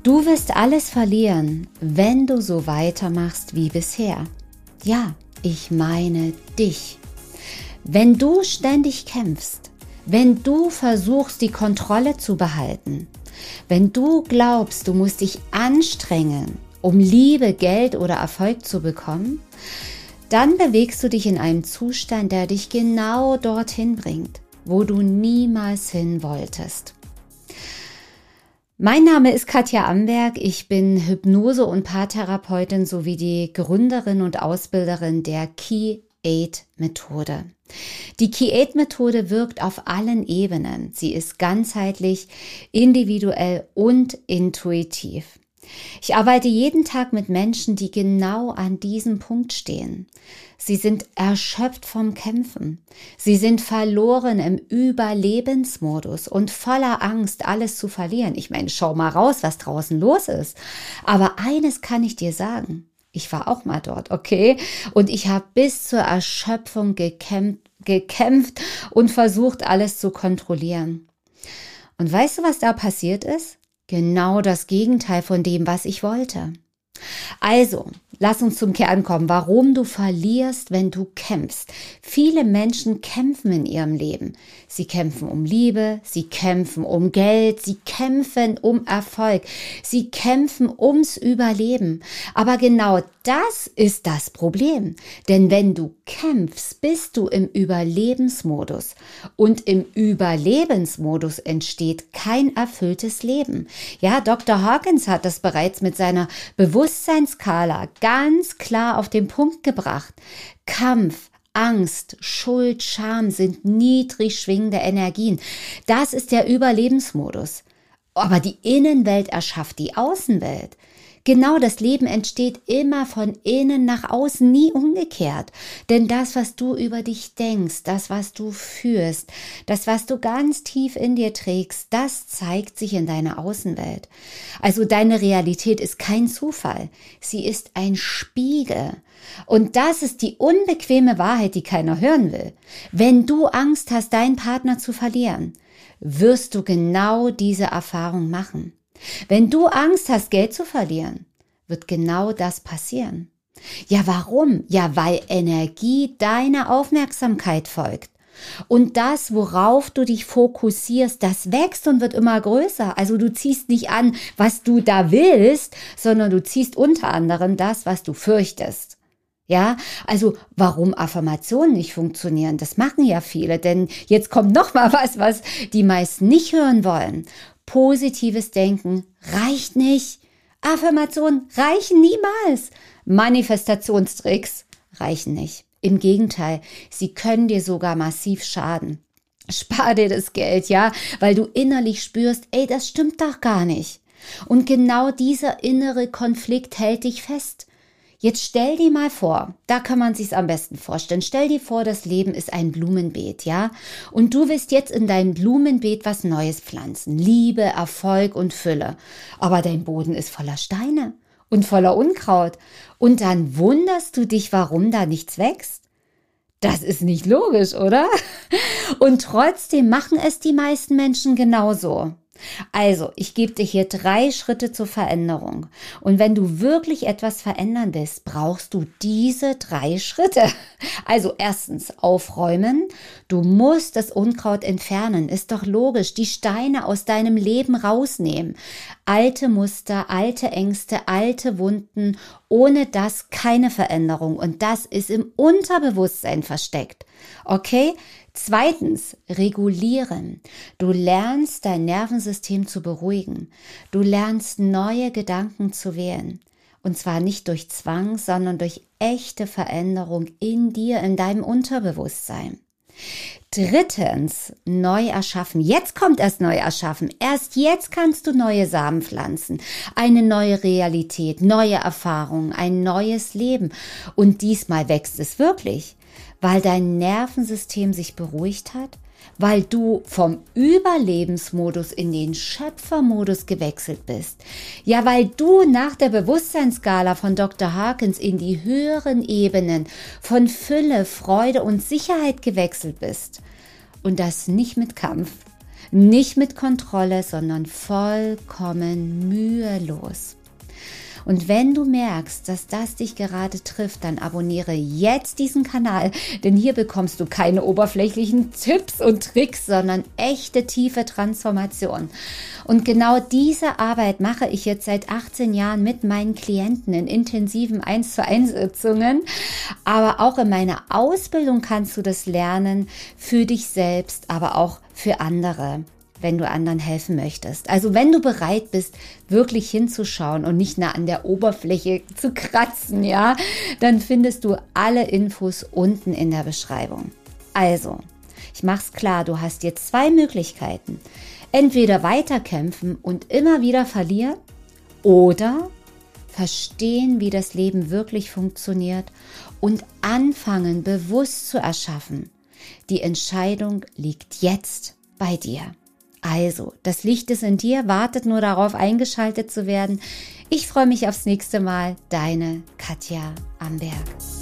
Du wirst alles verlieren, wenn du so weitermachst wie bisher. Ja, ich meine dich. Wenn du ständig kämpfst, wenn du versuchst, die Kontrolle zu behalten, wenn du glaubst, du musst dich anstrengen, um Liebe, Geld oder Erfolg zu bekommen, dann bewegst du dich in einem Zustand, der dich genau dorthin bringt, wo du niemals hin wolltest. Mein Name ist Katja Amberg, ich bin Hypnose- und Paartherapeutin sowie die Gründerin und Ausbilderin der Key-8-Methode. Die Key-8-Methode wirkt auf allen Ebenen. Sie ist ganzheitlich, individuell und intuitiv. Ich arbeite jeden Tag mit Menschen, die genau an diesem Punkt stehen. Sie sind erschöpft vom Kämpfen. Sie sind verloren im Überlebensmodus und voller Angst, alles zu verlieren. Ich meine, schau mal raus, was draußen los ist. Aber eines kann ich dir sagen. Ich war auch mal dort, okay? Und ich habe bis zur Erschöpfung gekämpft und versucht, alles zu kontrollieren. Und weißt du, was da passiert ist? Genau das Gegenteil von dem, was ich wollte. Also, lass uns zum Kern kommen, warum du verlierst, wenn du kämpfst. Viele Menschen kämpfen in ihrem Leben. Sie kämpfen um Liebe, sie kämpfen um Geld, sie kämpfen um Erfolg, sie kämpfen ums Überleben. Aber genau das ist das Problem. Denn wenn du kämpfst, bist du im Überlebensmodus. Und im Überlebensmodus entsteht kein erfülltes Leben. Ja, Dr. Hawkins hat das bereits mit seiner Bewusstseinsskala ganz klar auf den Punkt gebracht. Kampf, Angst, Schuld, Scham sind niedrig schwingende Energien. Das ist der Überlebensmodus. Aber die Innenwelt erschafft die Außenwelt. Genau, das Leben entsteht immer von innen nach außen, nie umgekehrt. Denn das, was du über dich denkst, das, was du fühlst, das, was du ganz tief in dir trägst, das zeigt sich in deiner Außenwelt. Also deine Realität ist kein Zufall, sie ist ein Spiegel. Und das ist die unbequeme Wahrheit, die keiner hören will. Wenn du Angst hast, deinen Partner zu verlieren, wirst du genau diese Erfahrung machen. Wenn du Angst hast, Geld zu verlieren, wird genau das passieren. Ja, warum? Ja, weil Energie deiner Aufmerksamkeit folgt. Und das, worauf du dich fokussierst, das wächst und wird immer größer. Also du ziehst nicht an, was du da willst, sondern du ziehst unter anderem das, was du fürchtest. Ja, also warum Affirmationen nicht funktionieren, das machen ja viele, denn jetzt kommt noch mal was die meisten nicht hören wollen. Positives Denken reicht nicht. Affirmationen reichen niemals. Manifestationstricks reichen nicht. Im Gegenteil, sie können dir sogar massiv schaden. Spar dir das Geld, ja, weil du innerlich spürst, ey, das stimmt doch gar nicht. Und genau dieser innere Konflikt hält dich fest. Jetzt stell dir mal vor, da kann man sich's am besten vorstellen. Stell dir vor, das Leben ist ein Blumenbeet, ja? Und du willst jetzt in dein Blumenbeet was Neues pflanzen. Liebe, Erfolg und Fülle. Aber dein Boden ist voller Steine und voller Unkraut. Und dann wunderst du dich, warum da nichts wächst. Das ist nicht logisch, oder? Und trotzdem machen es die meisten Menschen genauso. Also, ich gebe dir hier 3 Schritte zur Veränderung. Und wenn du wirklich etwas verändern willst, brauchst du diese 3 Schritte. Also erstens aufräumen. Du musst das Unkraut entfernen. Ist doch logisch. Die Steine aus deinem Leben rausnehmen. Alte Muster, alte Ängste, alte Wunden. Ohne das keine Veränderung. Und das ist im Unterbewusstsein versteckt. Okay? Zweitens, regulieren. Du lernst dein Nervensystem zu beruhigen. Du lernst neue Gedanken zu wählen. Und zwar nicht durch Zwang, sondern durch echte Veränderung in dir, in deinem Unterbewusstsein. Drittens, neu erschaffen. Jetzt kommt erst neu erschaffen. Erst jetzt kannst du neue Samen pflanzen. Eine neue Realität, neue Erfahrungen, ein neues Leben. Und diesmal wächst es wirklich. Weil dein Nervensystem sich beruhigt hat, weil du vom Überlebensmodus in den Schöpfermodus gewechselt bist. Ja, weil du nach der Bewusstseinsskala von Dr. Hawkins in die höheren Ebenen von Fülle, Freude und Sicherheit gewechselt bist. Und das nicht mit Kampf. Nicht mit Kontrolle, sondern vollkommen mühelos. Und wenn du merkst, dass das dich gerade trifft, dann abonniere jetzt diesen Kanal, denn hier bekommst du keine oberflächlichen Tipps und Tricks, sondern echte tiefe Transformation. Und genau diese Arbeit mache ich jetzt seit 18 Jahren mit meinen Klienten in intensiven 1:1 Sitzungen, aber auch in meiner Ausbildung kannst du das lernen für dich selbst, aber auch für andere, wenn du anderen helfen möchtest. Also wenn du bereit bist, wirklich hinzuschauen und nicht nur an der Oberfläche zu kratzen, ja, dann findest du alle Infos unten in der Beschreibung. Also, ich mach's klar, du hast jetzt 2 Möglichkeiten. Entweder weiterkämpfen und immer wieder verlieren oder verstehen, wie das Leben wirklich funktioniert und anfangen, bewusst zu erschaffen. Die Entscheidung liegt jetzt bei dir. Also, das Licht ist in dir, wartet nur darauf, eingeschaltet zu werden. Ich freue mich aufs nächste Mal. Deine Katja Amberg.